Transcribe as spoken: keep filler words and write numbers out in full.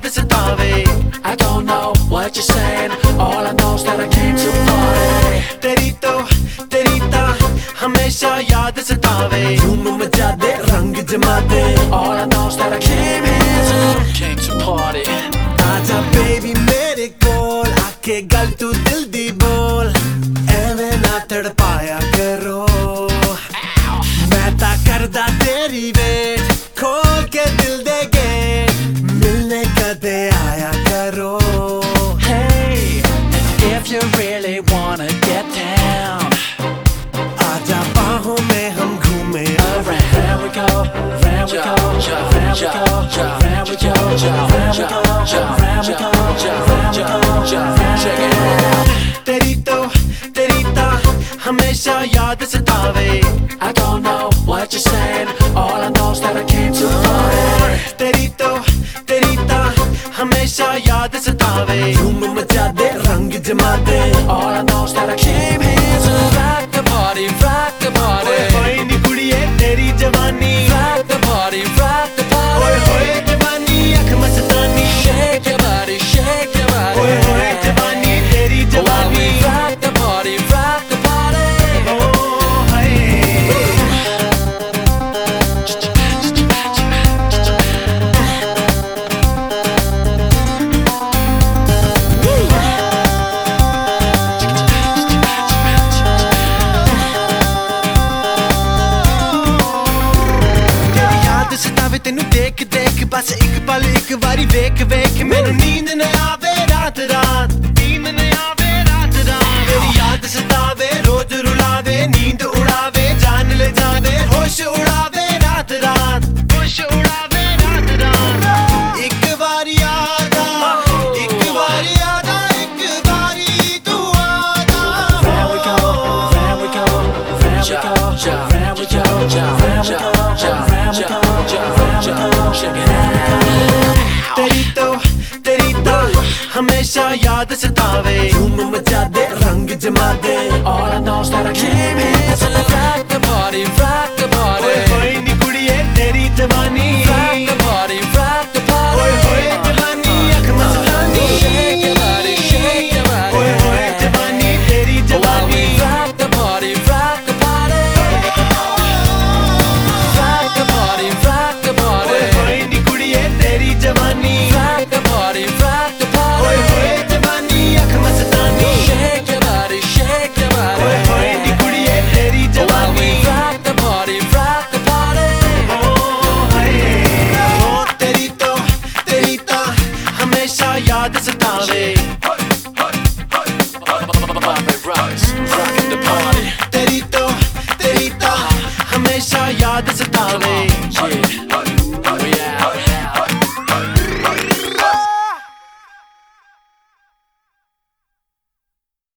याद सतावे. I don't know what you're saying, all I know is that I came to party. तेरी तो तेरी ता हमेशा याद सतावे. धूम मचा दे रंग जमा दे. All I know is that I came here to came to party. आजा baby मेरे कोल आके गल तू दिल दी बोल. एवें ना तड़पाया करो. मैं ता करदा तेरी वेट. खोल के दिल दे गेट. मिलने कदे आया करो. Hey, and if you really wanna get down, आजा बाहों में हम घूमे around. Round we go, round we go, round we go, round we go, round we go, round we go, check it out. तेरी तो तेरी ता हमेशा याद सतावे. I don't know what you're saying, all I know is that I came to party. तेरी तो तेरी ता हमेशा याद सतावे. धूम मचा दे रंग जमा दे. All I know is that I came here to rock the party, rock the party. ओए होए नी कुड़िए तेरी जवानी. Rock the party, rock the party. ओए होए जवानी अख मस्तानी. Shake your body, shake your body. ओए होए जवानी तेरी जवानी. Rock the party, rock the party. Oh हाय. सतावे तेनू देख देख बस एक पल एक बारी वेख वेख. मैनू नींद न आवे रात रात. नींद न आवे रात रात. तेरी याद सतावे रोज रुलावे. नींद उड़ावे जान ले जावे. होश उड़ावे रात रात. होश उड़ावे रात रात. एक बारी याद आ. एक बारी याद आ. एक बारी तू आजा. Round we go, round we go, round we go, round we go, round we go, round we go. तेरी तो तेरी तो हमेशा याद सतावे. धूम मचा दे रंग जमा दे. All I know is that I came here to rock the party, rock the party. ओए होए नी कुड़िए तेरी जवानी. Rock the party, rock the party. ओए होए जवानी अख मस्तानी. Shake your body, shake your body. ओए होए जवानी तेरी जवानी. Rock the party, rock the party. Rock the party, rock the party. ओए होए नी कुड़िए तेरी जवानी. Rock the party, rock the party. ओए होए जवानी अख मस्तानी. Shake your body, shake your body. ओए होए नी कुड़िए तेरी जवानी. Rock the party, rock the party. Oh हाय. ओ तेरी तो तेरी ता हमेशा याद सतावे. Rockin' the party. तेरी तो तेरी ता हमेशा याद सतावे.